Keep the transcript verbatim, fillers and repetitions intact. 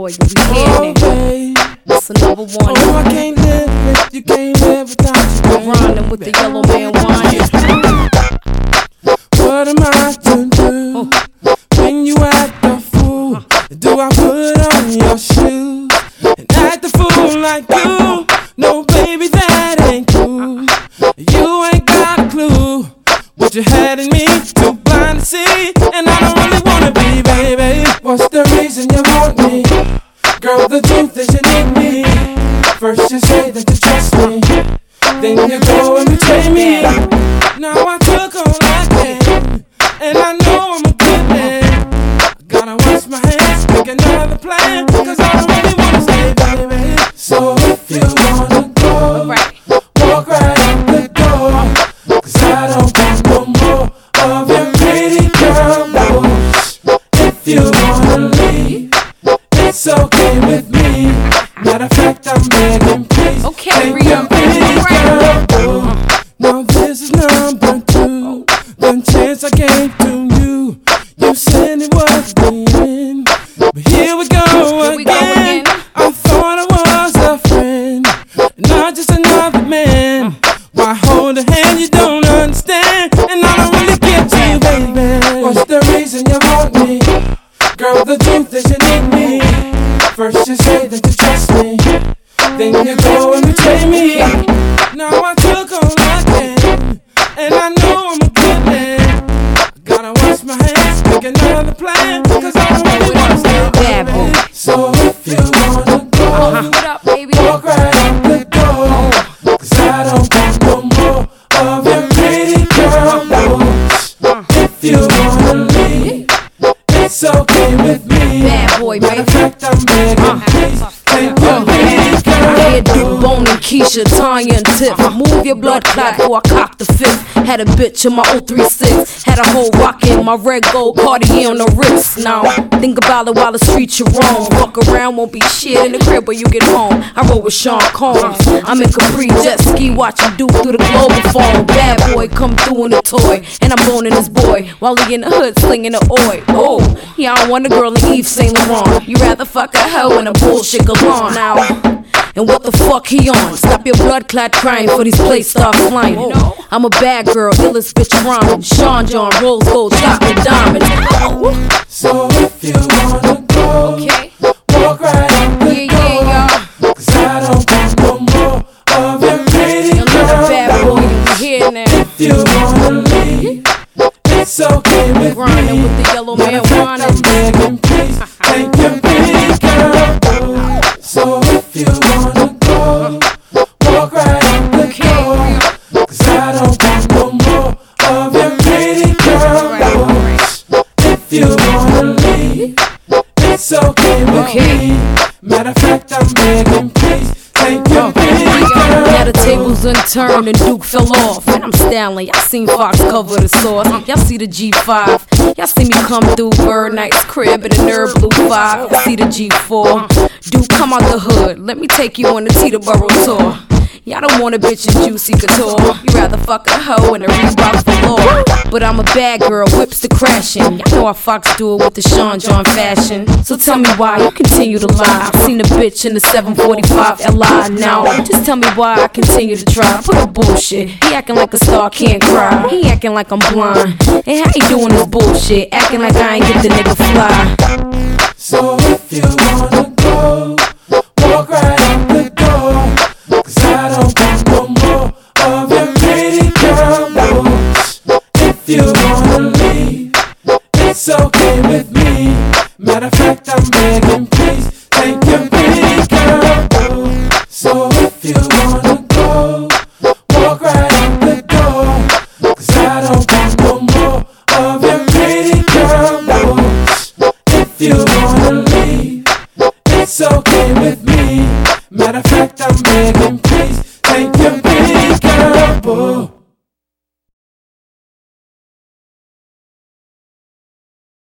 boy, you be hearing it. That's another one. Oh, I can't live with you, can't live without you. Grinding with the yellow man whining. What am I to do when you act a fool? Do I put on your shoes and act a fool like you? No, baby, that ain't cool. You ain't got a clue what you had in me, too blind to see, and I don't really wanna be, baby. What's the reason you want me? Girl, the truth is you need me. First you say that you trust me, then you go and betray me. Now I took all I can, and I know I'm a good man. I gotta wash my hands, make another plan, cause I don't really wanna stay, baby. So if you wanna go, walk right out the door, cause I don't want no more of your pretty girl blues. If you wanna leave, it's okay with me. Matter of fact, I'm begging, please. Okay, take your pretty girl blues. Now this is number two, the chance I gave to you. You said it was the end, but here we go, Here we again. go again. I thought I was a friend, not just another man. Why hold a hand you don't understand? And I don't really get you, baby. What's the reason you want me? Girl, the truth is you need me. First you say that you trust me, then you go and betray me. Now I took all I can, and I know I'm a good man. I gotta wash my hands, make another plan, cause I don't really wanna stay, baby. So if you wanna go, What up, baby? walk right out the door, cause I don't want no more of your pretty girl blues. If you wanna leave, it's okay with me. Bad boy, Matter of baby. fact, I'm begging, please take your pretty girl I hear Duke, blues. Bone, and Keisha, Tanya, and Tiff. Move your blood clot before I cock the fifth. Had a bitch in my oh three six. Had a whole rockin' my red gold Cartier on the wrist. Now, think about it while the streets you roam. Fuck around, won't be shit in the crib when you get home. I roll with Sean Combs. I'm in Capri jet ski, watching Duke through the global phone. Bad boy come through in a toy, and I'm boning this boy while he in the hood slinging the oi. Oh, yeah, I don't want a girl in Yves Saint Laurent. You rather fuck a hoe in a bullshit galon. Now, and what the fuck he on? Stop your blood clot crying for these plates start flying. I'm a bad girl, illest bitch rhyming. Sean John, rose gold, chocolate diamonds. So if you wanna go, Okay, walk right out the yeah, yeah, y'all. door, cause I don't want no more of your pretty You little girl bad boy, blues. you be here now. If you wanna leave, it's okay with Grinding me. with the yellow Matter man of fact, I'm whining. begging, please take your pretty girl blues. So if you wanna go, walk right out the door, cause I don't want no more of your pretty girl blues. If you wanna leave, it's okay with Okay. me. Matter of fact, I'm begging, please take your pretty girl Now the tables unturned and Duke fell off. And I'm Stanley, y'all seen Fox cover the sauce. Y'all see the G five. Y'all see me come through Bird Knight's crib in a nerd blue five. Y'all see the G four. Duke, come out the hood. Let me take you on the Teterboro tour. Y'all don't want a bitch in Juicy Couture. You rather fuck a hoe in a Reebok velour. But I'm a bad girl, whips to crashing. Y'all know how Fox do it with the Sean John fashion. So tell me why you continue to lie. I seen a bitch in the seven forty-five L I now. Just tell me why I continue to try. Put up bullshit. He acting like a star can't cry. He acting like I'm blind. And how he doing this bullshit? Acting like I ain't get the nigga fly. So if you wanna go, walk right out the door, cause I don't want no more of your pretty girl blues. If you wanna leave, it's okay with me. Matter of fact, I'm begging, please take your pretty girl blues. So if you wanna go, walk right out the door, cause I don't want no more of your pretty girl blues. If you wanna leave,